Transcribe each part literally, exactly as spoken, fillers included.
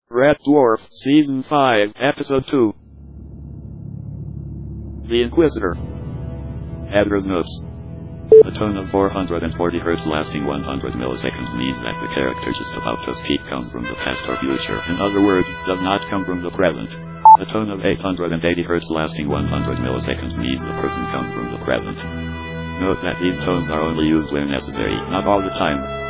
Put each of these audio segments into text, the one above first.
Red Dwarf, Season five, Episode two. The Inquisitor. Editor's Notes. A tone of four hundred forty hertz lasting one hundred milliseconds means that the character just about to speak comes from the past or future. In other words, does not come from the present. A tone of eight hundred eighty hertz lasting one hundred milliseconds means the person comes from the present. Note that these tones are only used when necessary, not all the time.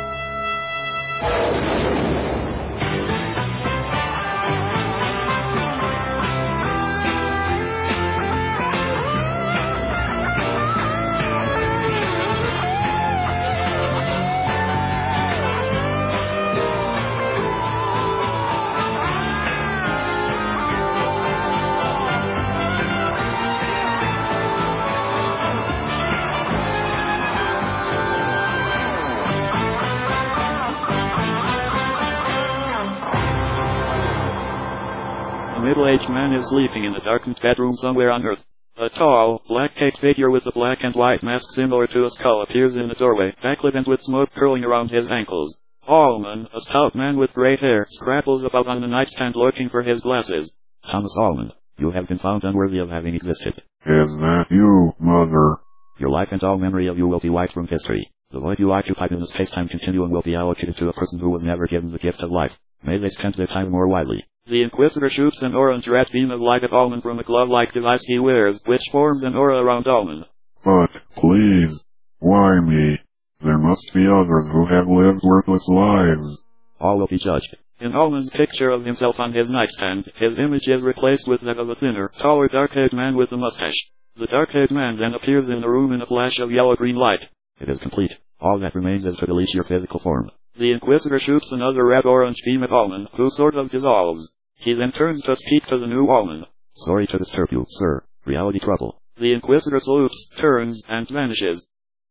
A middle-aged man is sleeping in a darkened bedroom somewhere on Earth. A tall, black-caked figure with a black and white mask similar to a skull appears in the doorway, backlit and with smoke curling around his ankles. Allman, a stout man with gray hair, scrabbles about on the nightstand looking for his glasses. Thomas Allman, you have been found unworthy of having existed. Is that you, Mother? Your life and all memory of you will be wiped from history. The void you occupied in the space-time continuum will be allocated to a person who was never given the gift of life. May they spend their time more wisely. The Inquisitor shoots an orange-red beam of light at Allman from a glove-like device he wears, which forms an aura around Allman. But, please, why me? There must be others who have lived worthless lives. All will be judged. In Allman's picture of himself on his nightstand, his image is replaced with that of a thinner, taller dark-haired man with a mustache. The dark-haired man then appears in the room in a flash of yellow-green light. It is complete. All that remains is to delete your physical form. The Inquisitor shoots another red-orange beam at Allman, who sort of dissolves. He then turns to speak to the new Allman. Sorry to disturb you, sir. Reality trouble. The Inquisitor salutes, turns, and vanishes.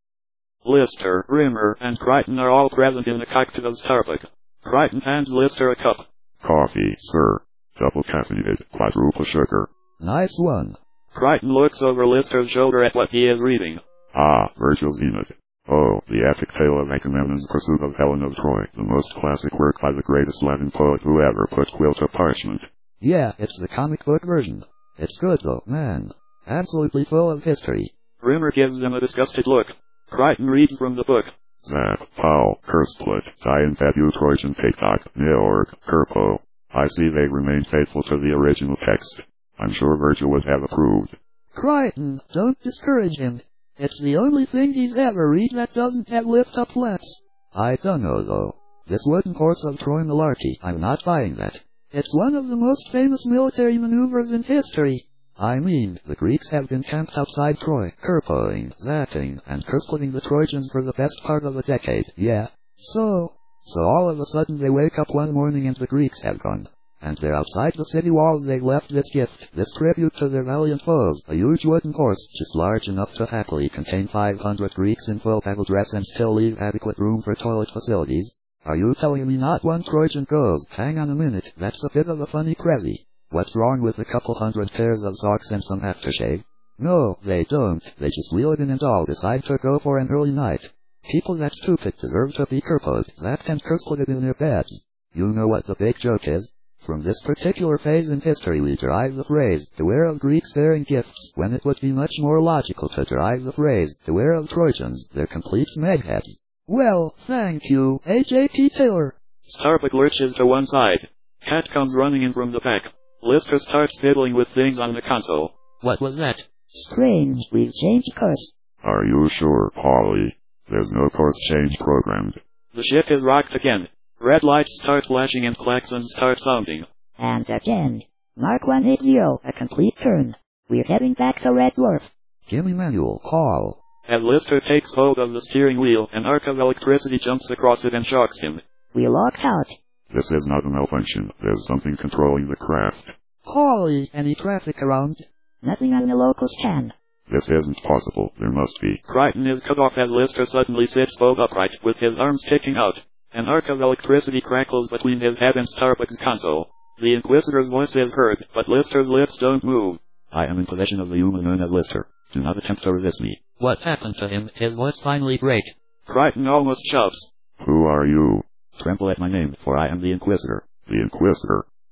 Lister, Rimmer, and Crichton are all present in the cockpit of Starbuck. Crichton hands Lister a cup. Coffee, sir. Double caffeinated, quadruple sugar. Nice one. Crichton looks over Lister's shoulder at what he is reading. Ah, Virgil's Aeneid. Oh, the epic tale of Agamemnon's pursuit of Helen of Troy, the most classic work by the greatest Latin poet who ever put quill to parchment. Yeah, it's the comic book version. It's good though, man. Absolutely full of history. Rimmer gives them a disgusted look. Crichton reads from the book. Zap, Pau, Kersplit, Dian Fathu Trojan Paytok, Neorg, Kerpo. I see they remain faithful to the original text. I'm sure Virgil would have approved. Crichton, don't discourage him. It's the only thing he's ever read that doesn't have lift-up flaps. I don't know, though. This wooden horse of Troy malarkey, I'm not buying that. It's one of the most famous military maneuvers in history. I mean, the Greeks have been camped outside Troy, kerpoing, zapping, and kersplitting the Trojans for the best part of a decade, yeah. So? So all of a sudden they wake up one morning and the Greeks have gone. And they're outside the city walls. They left this gift, this tribute to their valiant foes, a huge wooden horse, just large enough to happily contain five hundred Greeks in full battle dress and still leave adequate room for toilet facilities. Are you telling me not one Trojan goes, hang on a minute, that's a bit of a funny crazy. What's wrong with a couple hundred pairs of socks and some aftershave? No, they don't, they just wheel it in and all decide to go for an early night. People that stupid deserve to be kerpoed, zapped and kersplitted in their beds. You know what the big joke is? From this particular phase in history we derive the phrase, beware of Greeks bearing gifts, when it would be much more logical to derive the phrase, beware of Trojans, they're complete smegheads. Well, thank you, H A P Taylor. Starbuck lurches to one side. Cat comes running in from the back. Lister starts fiddling with things on the console. What was that? Strange, we've changed course. Are you sure, Polly? There's no course change programmed. The ship is rocked again. Red lights start flashing and klaxons start sounding. And again. Mark one eighty, a complete turn. We're heading back to Red Dwarf. Gimme manual, call. As Lister takes hold of the steering wheel, an arc of electricity jumps across it and shocks him. We locked out. This is not a malfunction. There's something controlling the craft. Holly, any traffic around? Nothing on the local scan. This isn't possible. There must be. Crichton is cut off as Lister suddenly sits bolt upright, with his arms sticking out. An arc of electricity crackles between his head and Starbuck's console. The Inquisitor's voice is heard, but Lister's lips don't move. I am in possession of the human known as Lister. Do not attempt to resist me. What happened to him? His voice finally break. Crichton almost shouts. Who are you? Tremble at my name, for I am the Inquisitor. The Inquisitor?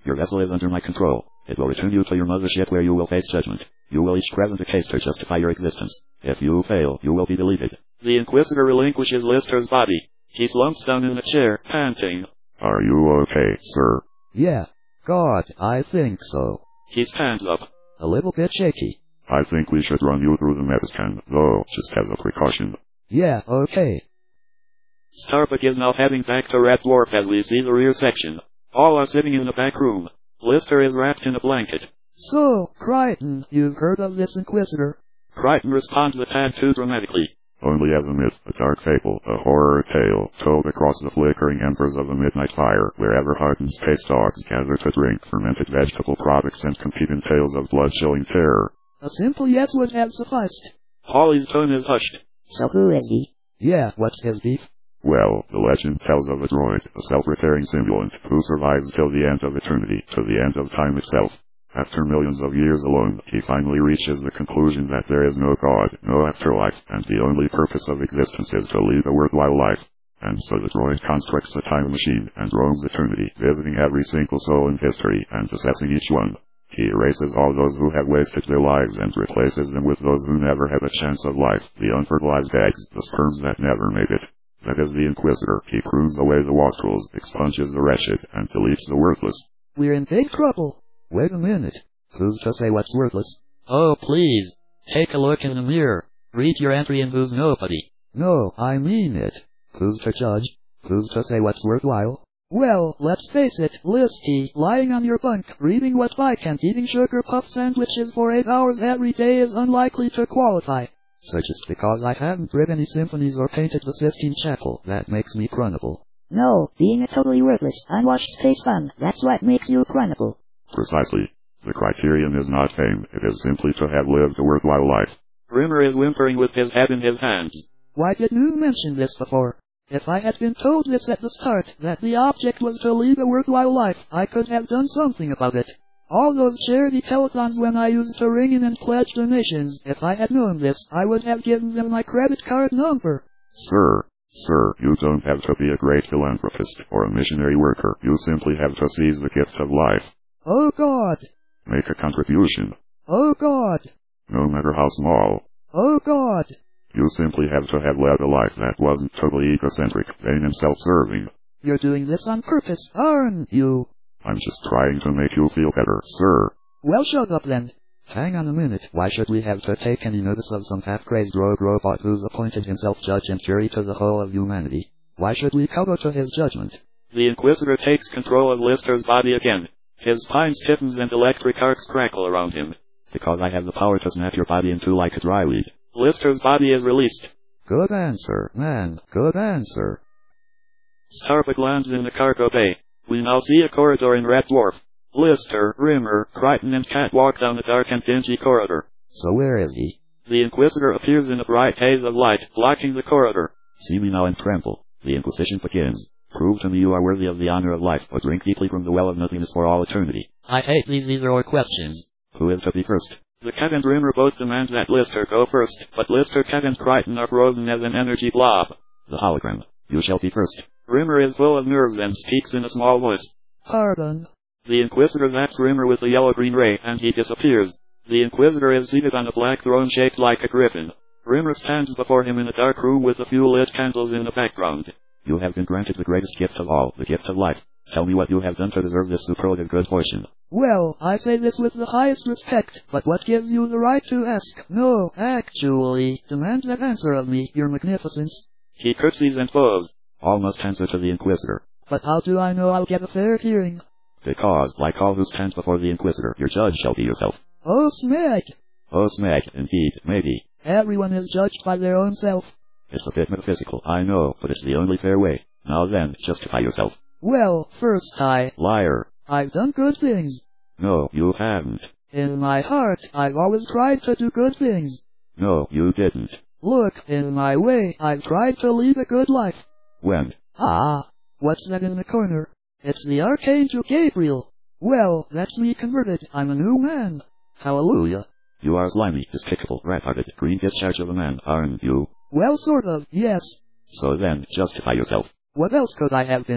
Your vessel is under my control. It will return you to your mothership where you will face judgment. You will each present a case to justify your existence. If you fail, you will be deleted. The Inquisitor relinquishes Lister's body. He slumps down in a chair, panting. Are you okay, sir? Yeah. God, I think so. He stands up. A little bit shaky. I think we should run you through the mediscan, though, just as a precaution. Yeah, okay. Starbuck is now heading back to Red Dwarf as we see the rear section. All are sitting in the back room. Lister is wrapped in a blanket. So, Crichton, you've heard of this Inquisitor? Crichton responds a tad too dramatically. Only as a myth, a dark fable, a horror tale, told across the flickering embers of a midnight fire, wherever hardened space dogs gather to drink fermented vegetable products and compete in tales of blood-chilling terror. A simple yes would have sufficed. Holly's tone is hushed. So who is he? Yeah, what's his beef? Well, the legend tells of a droid, a self-repairing simulant, who survives till the end of eternity, to the end of time itself. After millions of years alone, he finally reaches the conclusion that there is no God, no afterlife, and the only purpose of existence is to lead a worthwhile life. And so the droid constructs a time machine and roams eternity, visiting every single soul in history and assessing each one. He erases all those who have wasted their lives and replaces them with those who never had a chance of life, the unfertilized eggs, the sperms that never made it. That is the Inquisitor. He prunes away the wastrels, expunges the wretched, and deletes the worthless. We're in big trouble. Wait a minute. Who's to say what's worthless? Oh, please. Take a look in the mirror. Read your entry in Who's Nobody. No, I mean it. Who's to judge? Who's to say what's worthwhile? Well, let's face it, Listy, lying on your bunk, reading what Vike and eating sugar puff sandwiches for eight hours every day is unlikely to qualify. So just because I haven't read any symphonies or painted the Sistine Chapel, that makes me crunnable. No, being a totally worthless, unwashed space fun, that's what makes you crunnable. Precisely. The criterion is not fame, it is simply to have lived a worthwhile life. Rimmer is whimpering with his head in his hands. Why didn't you mention this before? If I had been told this at the start, that the object was to lead a worthwhile life, I could have done something about it. All those charity telethons when I used to ring in and pledge donations, if I had known this, I would have given them my credit card number. Sir, sir, you don't have to be a great philanthropist or a missionary worker. You simply have to seize the gift of life. Oh God! Make a contribution. Oh God! No matter how small. Oh God! You simply have to have led a life that wasn't totally egocentric, vain and self-serving. You're doing this on purpose, aren't you? I'm just trying to make you feel better, sir. Well, shut up then. Hang on a minute, why should we have to take any notice of some half-crazed rogue robot who's appointed himself judge and jury to the whole of humanity? Why should we kowtow to his judgment? The Inquisitor takes control of Lister's body again. His spine stiffens and electric arcs crackle around him. Because I have the power to snap your body in two like a dry weed. Lister's body is released. Good answer, man, good answer. Starbuck lands in the cargo bay. We now see a corridor in Red Dwarf. Lister, Rimmer, Crichton and Cat walk down a dark and dingy corridor. So where is he? The Inquisitor appears in a bright haze of light, blocking the corridor. See me now and tremble. The Inquisition begins. Prove to me you are worthy of the honor of life, or drink deeply from the well of nothingness for all eternity. I hate these either-or questions. Who is to be first? The Cat and Rimmer both demand that Lister go first, but Lister, Cat and Crichton are frozen as an energy blob. The hologram. You shall be first. Rimmer is full of nerves and speaks in a small voice. Pardon. The Inquisitor zaps Rimmer with a yellow-green ray, and he disappears. The Inquisitor is seated on a black throne shaped like a griffin. Rimmer stands before him in a dark room with a few lit candles in the background. You have been granted the greatest gift of all, the gift of life. Tell me what you have done to deserve this superlative good fortune. Well, I say this with the highest respect, but what gives you the right to ask? No, actually, demand that answer of me, your magnificence. He curtsies and bows. All must answer to the Inquisitor. But how do I know I'll get a fair hearing? Because, like all who stand before the Inquisitor, your judge shall be yourself. Oh, smeg! Oh, smeg, indeed, maybe. Everyone is judged by their own self. It's a bit metaphysical, I know, but it's the only fair way. Now then, justify yourself. Well, first I... Liar. I've done good things. No, you haven't. In my heart, I've always tried to do good things. No, you didn't. Look, in my way, I've tried to lead a good life. When? Ah, what's that in the corner? It's the Archangel Gabriel. Well, that's me converted. I'm a new man. Hallelujah. You are slimy, despicable, rat-hearted, green discharge of a man, aren't you? Well, sort of, yes. So then, justify yourself. What else could I have been?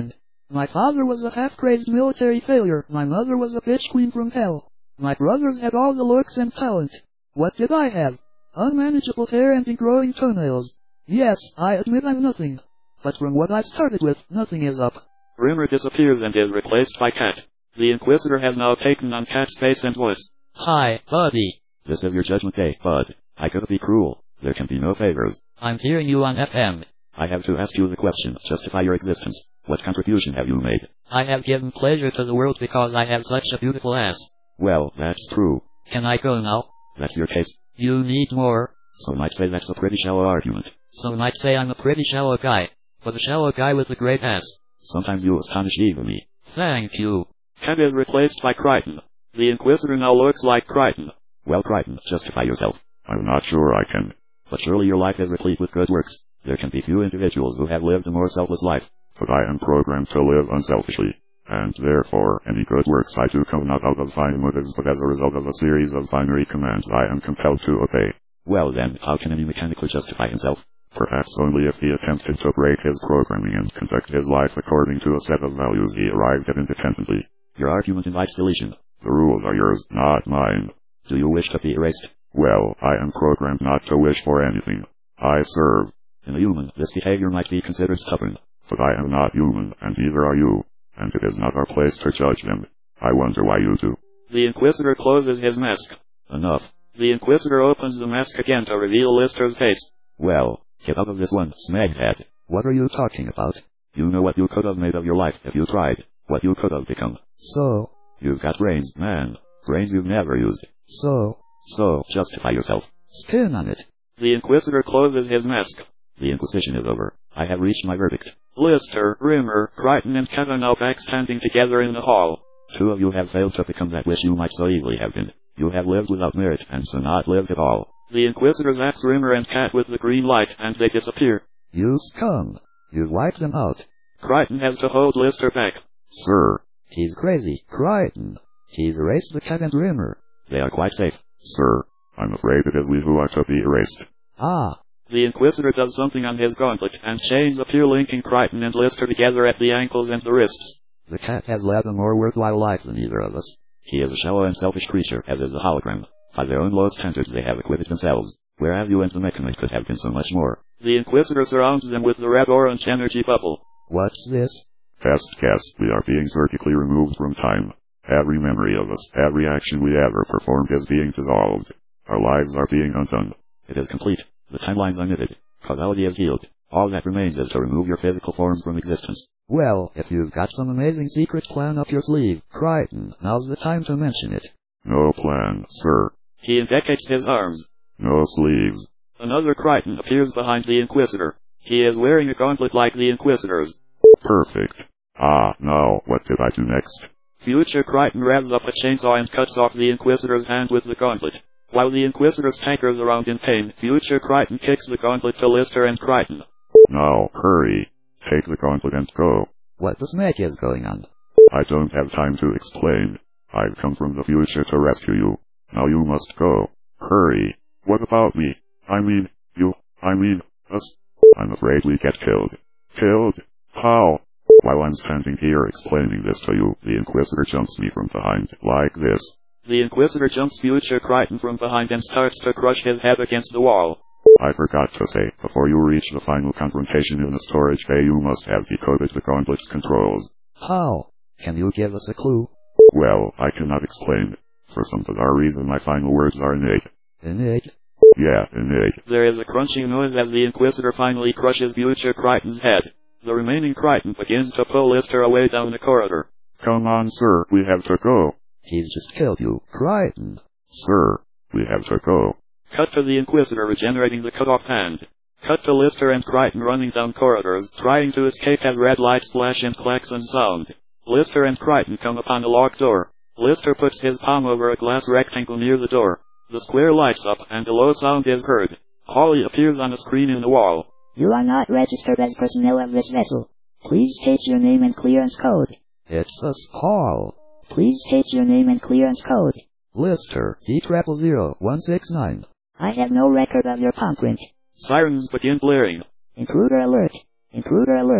My father was a half-crazed military failure. My mother was a bitch queen from hell. My brothers had all the looks and talent. What did I have? Unmanageable hair and ingrowing toenails. Yes, I admit I'm nothing. But from what I started with, nothing is up. Rimmer disappears and is replaced by Cat. The Inquisitor has now taken on Cat's face and voice. Hi, buddy. This is your judgment day, bud. I could be cruel. There can be no favors. I'm hearing you on F M. I have to ask you the question. Justify your existence. What contribution have you made? I have given pleasure to the world because I have such a beautiful ass. Well, that's true. Can I go now? That's your case. You need more. Some might say that's a pretty shallow argument. Some might say I'm a pretty shallow guy. But a shallow guy with a great ass. Sometimes you astonish even me. Thank you. Cat is replaced by Crichton. The Inquisitor now looks like Crichton. Well, Crichton, justify yourself. I'm not sure I can. But surely your life is replete with good works. There can be few individuals who have lived a more selfless life. But I am programmed to live unselfishly. And therefore, any good works I do come not out of fine motives but as a result of a series of binary commands I am compelled to obey. Well then, how can any mechanically justify himself? Perhaps only if he attempted to break his programming and conduct his life according to a set of values he arrived at independently. Your argument invites deletion. The rules are yours, not mine. Do you wish to be erased? Well, I am programmed not to wish for anything. I serve. In a human, this behavior might be considered stubborn. But I am not human, and neither are you. And it is not our place to judge them. I wonder why you do. The Inquisitor closes his mask. Enough. The Inquisitor opens the mask again to reveal Lister's face. Well, get out of this one, Smaghead. What are you talking about? You know what you could have made of your life if you tried. What you could have become. So? You've got brains, man. Brains you've never used. So? So, justify yourself. Spin on it. The Inquisitor closes his mask. The Inquisition is over. I have reached my verdict. Lister, Rimmer, Crichton and Cat are now back standing together in the hall. Two of you have failed to become that which you might so easily have been. You have lived without merit, and so not lived at all. The Inquisitor zaps Rimmer and Cat with the green light, and they disappear. You scum. You've wiped them out. Crichton has to hold Lister back. Sir. He's crazy. Crichton. He's erased the Cat and Rimmer. They are quite safe. Sir, I'm afraid it is we who are to be erased. Ah. The Inquisitor does something on his gauntlet, and chains appear linking Crichton and Lister together at the ankles and the wrists. The Cat has led a more worthwhile life than either of us. He is a shallow and selfish creature, as is the hologram. By their own low standards they have acquitted themselves, whereas you and the mechanite could have been so much more. The Inquisitor surrounds them with the red-orange energy bubble. What's this? Best guess, we are being surgically removed from time. Every memory of us, every action we ever performed is being dissolved. Our lives are being undone. It is complete. The timeline's unknitted. Causality is healed. All that remains is to remove your physical forms from existence. Well, if you've got some amazing secret plan up your sleeve, Crichton, now's the time to mention it. No plan, sir. He indicates his arms. No sleeves. Another Crichton appears behind the Inquisitor. He is wearing a gauntlet like the Inquisitor's. Perfect. Ah, now, what did I do next? Future Crichton revs up a chainsaw and cuts off the Inquisitor's hand with the gauntlet. While the Inquisitor staggers around in pain, Future Crichton kicks the gauntlet to Lister and Crichton. Now, hurry. Take the gauntlet and go. What the smack is going on? I don't have time to explain. I've come from the future to rescue you. Now you must go. Hurry. What about me? I mean, you, I mean, us. I'm afraid we get killed. Killed? How? While I'm standing here explaining this to you, the Inquisitor jumps me from behind, like this. The Inquisitor jumps Future Crichton from behind and starts to crush his head against the wall. I forgot to say, before you reach the final confrontation in the storage bay you must have decoded the gauntlet's controls. How? Can you give us a clue? Well, I cannot explain. For some bizarre reason my final words are innate. Innate? Yeah, innate. There is a crunching noise as the Inquisitor finally crushes Future Crichton's head. The remaining Crichton begins to pull Lister away down the corridor. Come on, sir, we have to go. He's just killed you, Crichton. Sir, we have to go. Cut to the Inquisitor regenerating the cut-off hand. Cut to Lister and Crichton running down corridors, trying to escape as red lights flash and klaxon sound. Lister and Crichton come upon a locked door. Lister puts his palm over a glass rectangle near the door. The square lights up and a low sound is heard. Holly appears on a screen in the wall. You are not registered as personnel of this vessel. Please state your name and clearance code. It's us, Paul. Please state your name and clearance code. Lister, D triple zero one six nine. I have no record of your palm print. Sirens begin blaring. Intruder alert. Intruder alert.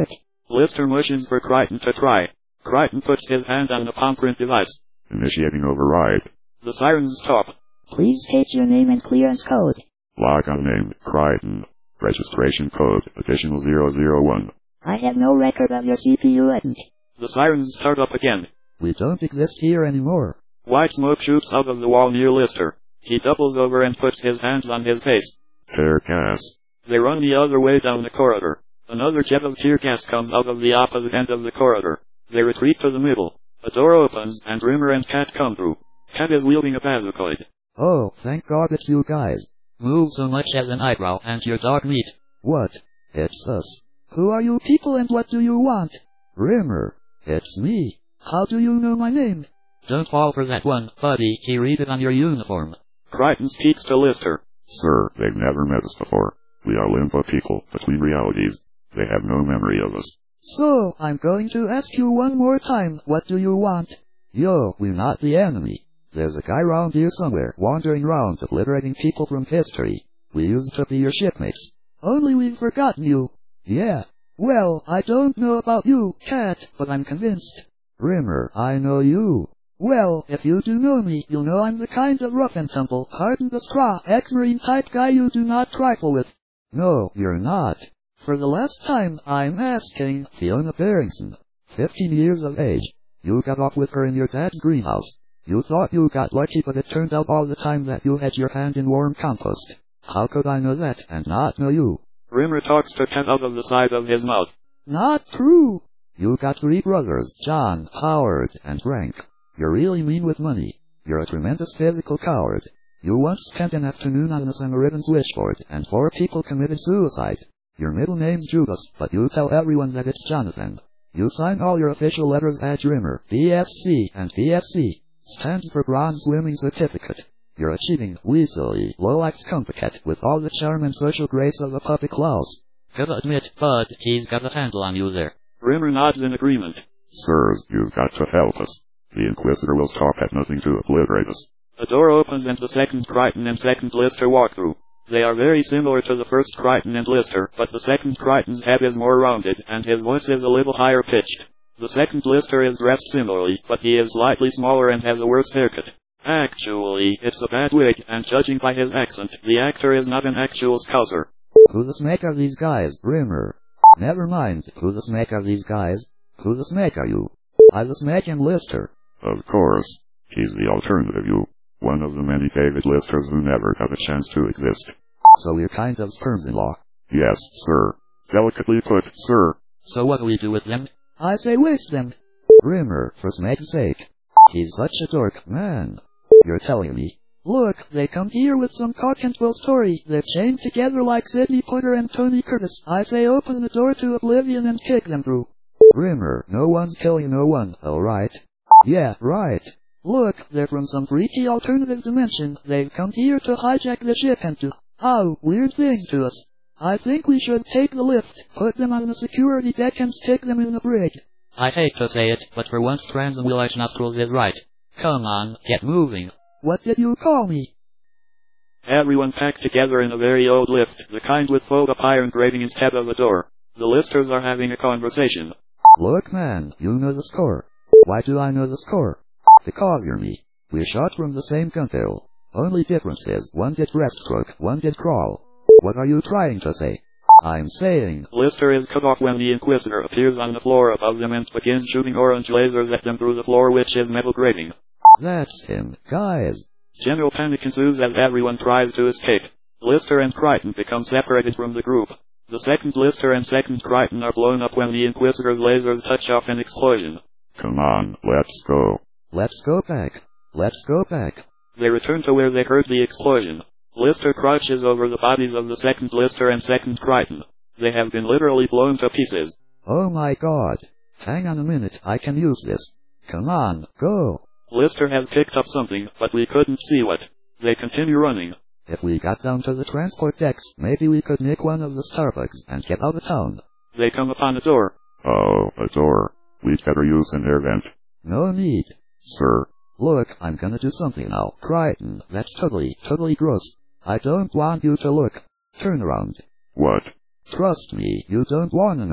Lister motions for Crichton to try. Crichton puts his hand on the palm print device. Initiating override. The sirens stop. Please state your name and clearance code. Log on name, Crichton. Registration code, additional zero zero one. I have no record of your C P U edit. The sirens start up again. We don't exist here anymore. White smoke shoots out of the wall near Lister. He doubles over and puts his hands on his face. Tear gas. They run the other way down the corridor. Another jet of tear gas comes out of the opposite end of the corridor. They retreat to the middle. A door opens, and Rimmer and Cat come through. Cat is wielding a bazookoid. Oh, thank God it's you guys. Move so much as an eyebrow, and your dog meat. What? It's us. Who are you people and what do you want? Rimmer. It's me. How do you know my name? Don't fall for that one, buddy. He read it on your uniform. Crichton speaks to Lister. Sir, they've never met us before. We are limbo people, between realities. They have no memory of us. So, I'm going to ask you one more time, what do you want? Yo, we're not the enemy. There's a guy round here somewhere, wandering round, obliterating people from history. We used to be your shipmates. Only we've forgotten you. Yeah. Well, I don't know about you, Cat, but I'm convinced. Rimmer, I know you. Well, if you do know me, you'll know I'm the kind of rough and tumble, hardened the straw, ex-marine type guy you do not trifle with. No, you're not. For the last time, I'm asking. Fiona Barrington, fifteen years of age. You got off with her in your dad's greenhouse. You thought you got lucky, but it turned out all the time that you had your hand in warm compost. How could I know that and not know you? Rimmer talks to Cat out of the side of his mouth. Not true. You got three brothers, John, Howard, and Frank. You're really mean with money. You're a tremendous physical coward. You once spent an afternoon on the Samaritan switchboard, and four people committed suicide. Your middle name's Judas, but you tell everyone that it's Jonathan. You sign all your official letters at Rimmer, B S C, and B S C. Stands for Bronze Swimming Certificate. You're achieving weaselly, low-act complicat with all the charm and social grace of a puppy Klaus. Gotta admit, Bud, he's got a handle on you there. Rimmer nods in agreement. Sirs, you've got to help us. The Inquisitor will stop at nothing to obliterate us. A door opens and the second Crichton and second Lister walk through. They are very similar to the first Crichton and Lister, but the second Crichton's head is more rounded, and his voice is a little higher pitched. The second Lister is dressed similarly, but he is slightly smaller and has a worse haircut. Actually, it's a bad wig, and judging by his accent, the actor is not an actual Scouser. Who the snake are these guys, Rimmer? Never mind, who the snake are these guys? Who the snake are you? I'm the snake and Lister. Of course. He's the alternative you. One of the many David Listers who never got a chance to exist. So we're kind of sperms-in-law. Yes, sir. Delicately put, sir. So what do we do with them? I say waste them. Rimmer, for snake's sake. He's such a dork, man. You're telling me. Look, they come here with some cock and bull story. They're chained together like Sidney Poitier and Tony Curtis. I say open the door to oblivion and kick them through. Rimmer, no one's killing no one, alright? Yeah, right. Look, they're from some freaky alternative dimension. They've come here to hijack the ship and to, oh, weird things to us. I think we should take the lift, put them on the security deck and stick them in the brig. I hate to say it, but for once Trans and Willish Nostrils is right. Come on, get moving. What did you call me? Everyone packed together in a very old lift, the kind with fold-up iron grating instead of a door. The Listers are having a conversation. Look, man, you know the score. Why do I know the score? Because you're me. We're shot from the same gun barrel. Only difference is, one did breaststroke, one did crawl. What are you trying to say? I'm saying... Lister is cut off when the Inquisitor appears on the floor above them and begins shooting orange lasers at them through the floor, which is metal grating. That's him, guys. General panic ensues as everyone tries to escape. Lister and Crichton become separated from the group. The second Lister and second Crichton are blown up when the Inquisitor's lasers touch off an explosion. Come on, let's go. Let's go back. Let's go back. They return to where they heard the explosion. Lister crouches over the bodies of the second Lister and second Crichton. They have been literally blown to pieces. Oh my god. Hang on a minute, I can use this. Come on, go. Lister has picked up something, but we couldn't see what. They continue running. If we got down to the transport decks, maybe we could nick one of the Starbucks and get out of town. They come upon a door. Oh, a door. We'd better use an air vent. No need. Sir. Look, I'm gonna do something now. Crichton, that's totally, totally gross. I don't want you to look. Turn around. What? Trust me, you don't wanna know.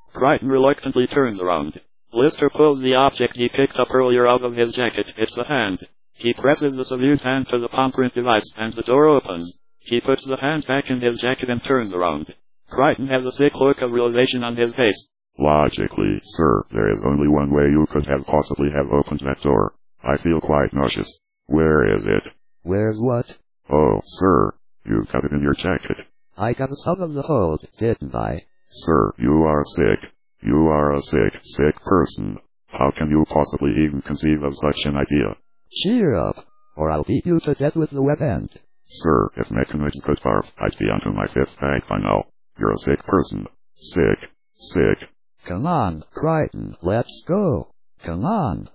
Crichton reluctantly turns around. Lister pulls the object he picked up earlier out of his jacket. It's a hand. He presses the severed hand to the palm print device, and the door opens. He puts the hand back in his jacket and turns around. Crichton has a sick look of realization on his face. Logically, sir, there is only one way you could have possibly have opened that door. I feel quite nauseous. Where is it? Where's what? Oh, sir, you've got it in your jacket. I got us out of the hold, didn't I? Sir, you are sick. You are a sick, sick person. How can you possibly even conceive of such an idea? Cheer up, or I'll beat you to death with the web end. Sir, if mechanoids could barf, I'd be onto my fifth bag by now. You're a sick person. Sick. Sick. Come on, Crichton, let's go. Come on.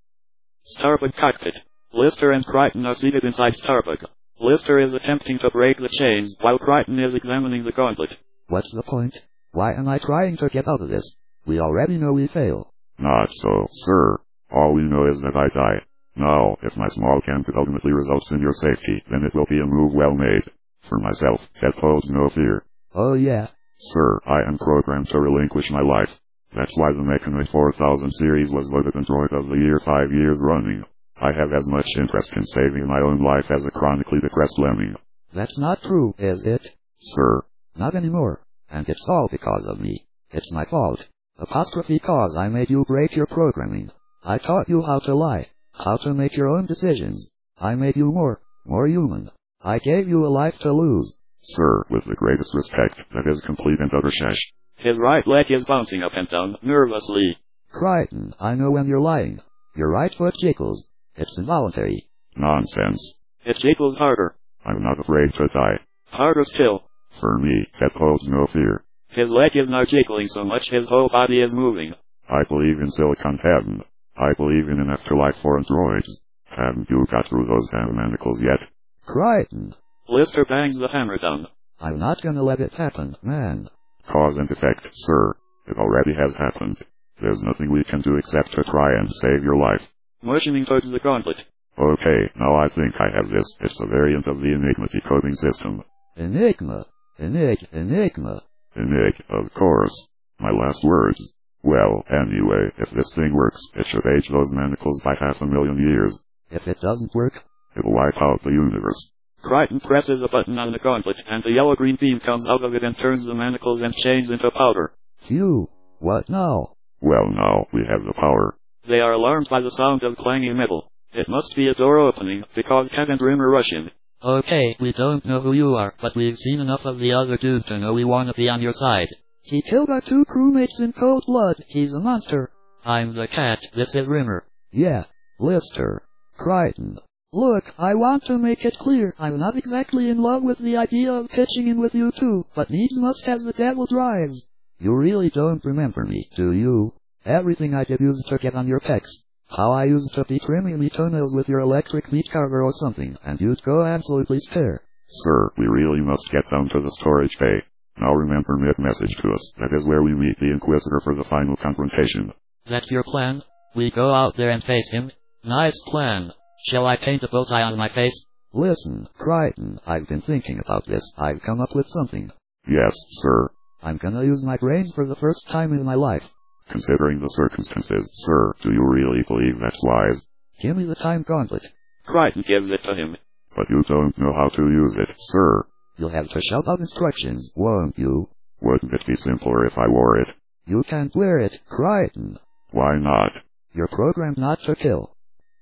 Starbuck cockpit. Lister and Crichton are seated inside Starbuck. Lister is attempting to break the chains, while Crichton is examining the gauntlet. What's the point? Why am I trying to get out of this? We already know we fail. Not so, sir. All we know is that I die. Now, if my small gambit ultimately results in your safety, then it will be a move well made. For myself, that holds no fear. Oh yeah? Sir, I am programmed to relinquish my life. That's why the Mechanoid four thousand series was voted Android of the Year five years running. I have as much interest in saving my own life as a chronically depressed lemming. That's not true, is it? Sir. Not anymore. And it's all because of me. It's my fault. Apostrophe cause I made you break your programming. I taught you how to lie. How to make your own decisions. I made you more, more human. I gave you a life to lose. Sir, with the greatest respect, that is complete and utter shash. His right leg is bouncing up and down, nervously. Crichton, I know when you're lying. Your right foot jiggles. It's involuntary. Nonsense. It jiggles harder. I'm not afraid to die. Harder still. For me, that holds no fear. His leg is now jiggling so much his whole body is moving. I believe in Silicon Heaven. I believe in an afterlife for androids. Haven't you got through those damn manacles yet? Crichton. Lister bangs the hammer down. I'm not gonna let it happen, man. Cause and effect, sir. It already has happened. There's nothing we can do except to try and save your life. Motioning towards the gauntlet. Okay, now I think I have this. It's a variant of the Enigma decoding system. Enigma. Enig, Enigma. Enig, of course. My last words. Well, anyway, if this thing works, it should age those manacles by half a million years. If it doesn't work, it'll wipe out the universe. Crichton presses a button on the gauntlet, and the yellow-green beam comes out of it and turns the manacles and chains into powder. Phew. What now? Well now, we have the power. They are alarmed by the sound of clanging metal. It must be a door opening, because Cat and Rimmer rush in. Okay, we don't know who you are, but we've seen enough of the other dude to know we want to be on your side. He killed our two crewmates in cold blood. He's a monster. I'm the Cat. This is Rimmer. Yeah, Lister. Crichton. Look, I want to make it clear, I'm not exactly in love with the idea of pitching in with you two, but needs must as the devil drives. You really don't remember me, do you? Everything I did used to get on your pecs. How I used to be trimming me toenails with your electric meat carver or something, and you'd go absolutely stare. Sir, we really must get down to the storage bay. Now remember mid-message to us, that is where we meet the Inquisitor for the final confrontation. That's your plan? We go out there and face him? Nice plan. Shall I paint a bullseye on my face? Listen, Crichton, I've been thinking about this. I've come up with something. Yes, sir. I'm gonna use my brains for the first time in my life. Considering the circumstances, sir, do you really believe that's wise? Give me the time gauntlet. Crichton gives it to him. But you don't know how to use it, sir. You'll have to shout out instructions, won't you? Wouldn't it be simpler if I wore it? You can't wear it, Crichton. Why not? You're programmed not to kill.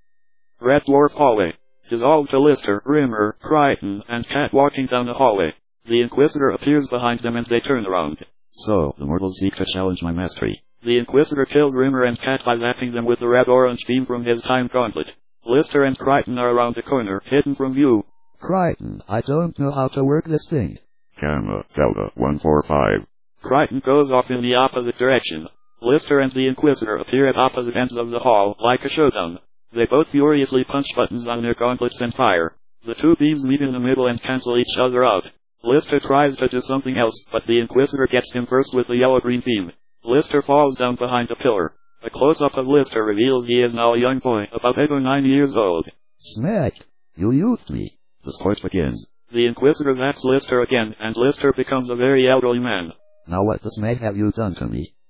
Red Dwarf hallway. Dissolved to Lister, Rimmer, Crichton, and Cat walking down the hallway. The Inquisitor appears behind them and they turn around. So, the mortals seek to challenge my mastery. The Inquisitor kills Rimmer and Cat by zapping them with the red-orange beam from his time gauntlet. Lister and Crichton are around the corner, hidden from view. Crichton, I don't know how to work this thing. Gamma, Delta, one four five. Crichton goes off in the opposite direction. Lister and the Inquisitor appear at opposite ends of the hall, like a showdown. They both furiously punch buttons on their gauntlets and fire. The two beams meet in the middle and cancel each other out. Lister tries to do something else, but the Inquisitor gets him first with the yellow-green beam. Lister falls down behind a pillar. A close-up of Lister reveals he is now a young boy, about eight or nine years old. Smack! You youthed me. The sport begins. The Inquisitor zaps Lister again, and Lister becomes a very elderly man. Now what the smack have you done to me?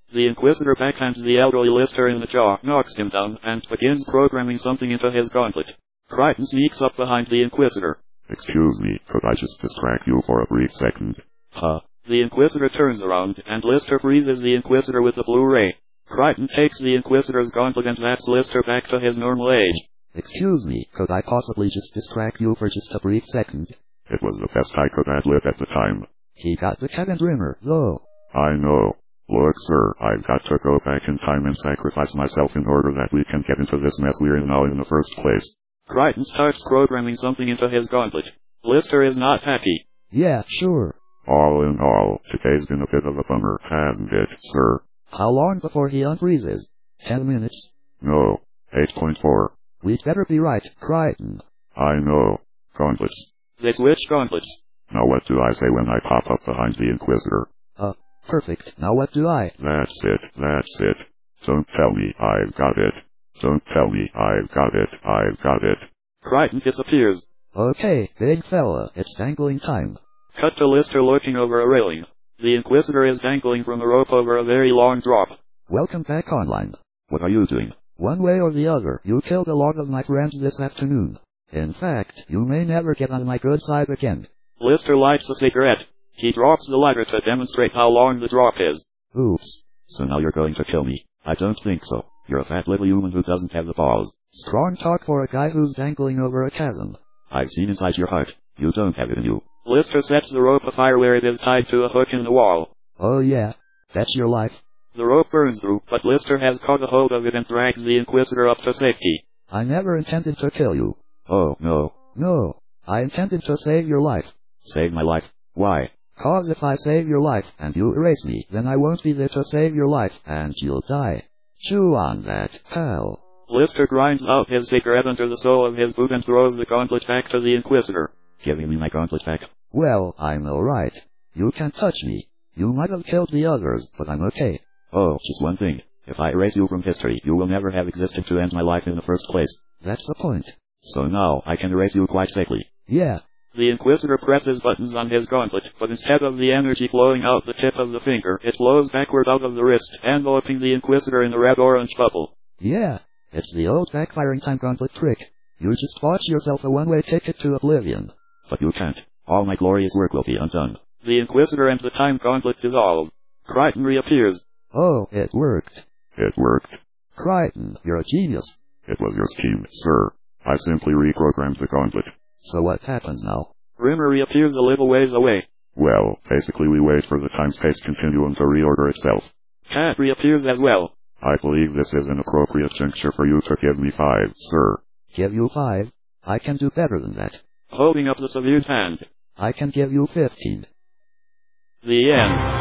The Inquisitor backhands the elderly Lister in the jaw, knocks him down, and begins programming something into his gauntlet. Crichton sneaks up behind the Inquisitor. Excuse me, could I just distract you for a brief second? Huh. The Inquisitor turns around, and Lister freezes the Inquisitor with the blue ray. Crichton takes the Inquisitor's gauntlet and zaps Lister back to his normal age. Excuse me, could I possibly just distract you for just a brief second? It was the best I could ad-lib at the time. He got the cat and Rimmer, though. I know. Look, sir, I've got to go back in time and sacrifice myself in order that we can get into this mess we're in now in the first place. Crichton starts programming something into his gauntlet. Lister is not happy. Yeah, sure. All in all, today's been a bit of a bummer, hasn't it, sir? How long before he unfreezes? Ten minutes? No. eight point four. We'd better be right, Crichton. I know. Gauntlets. They switch gauntlets. Now what do I say when I pop up behind the Inquisitor? Uh, perfect. Now what do I? That's it, that's it. Don't tell me I've got it. Don't tell me I've got it, I've got it. Crichton disappears. Okay, big fella, it's dangling time. Cut to Lister looking over a railing. The Inquisitor is dangling from a rope over a very long drop. Welcome back online. What are you doing? One way or the other, you killed a lot of my friends this afternoon. In fact, you may never get on my good side again. Lister lights a cigarette. He drops the lighter to demonstrate how long the drop is. Oops. So now you're going to kill me? I don't think so. You're a fat little human who doesn't have the balls. Strong talk for a guy who's dangling over a chasm. I've seen inside your heart. You don't have it in you. Lister sets the rope afire where it is tied to a hook in the wall. Oh yeah, that's your life. The rope burns through, but Lister has caught a hold of it and drags the Inquisitor up to safety. I never intended to kill you. Oh, no. No, I intended to save your life. Save my life? Why? Cause if I save your life, and you erase me, then I won't be there to save your life, and you'll die. Chew on that, pal. Lister grinds out his cigarette under the sole of his boot and throws the gauntlet back to the Inquisitor. Giving me my gauntlet back? Well, I'm alright. You can't touch me. You might have killed the others, but I'm okay. Oh, just one thing. If I erase you from history, you will never have existed to end my life in the first place. That's the point. So now, I can erase you quite safely. Yeah. The Inquisitor presses buttons on his gauntlet, but instead of the energy flowing out the tip of the finger, it flows backward out of the wrist, enveloping the Inquisitor in a red-orange bubble. Yeah. It's the old backfiring time gauntlet trick. You just bought yourself a one-way ticket to oblivion. But you can't. All my glorious work will be undone. The Inquisitor and the time gauntlet dissolve. Crichton reappears. Oh, it worked. It worked. Crichton, you're a genius. It was your scheme, sir. I simply reprogrammed the gauntlet. So what happens now? Rimmer reappears a little ways away. Well, basically we wait for the time-space continuum to reorder itself. Cat reappears as well. I believe this is an appropriate juncture for you to give me five, sir. Give you five? I can do better than that. Holding up the severed hand. I can give you fifteen. The end.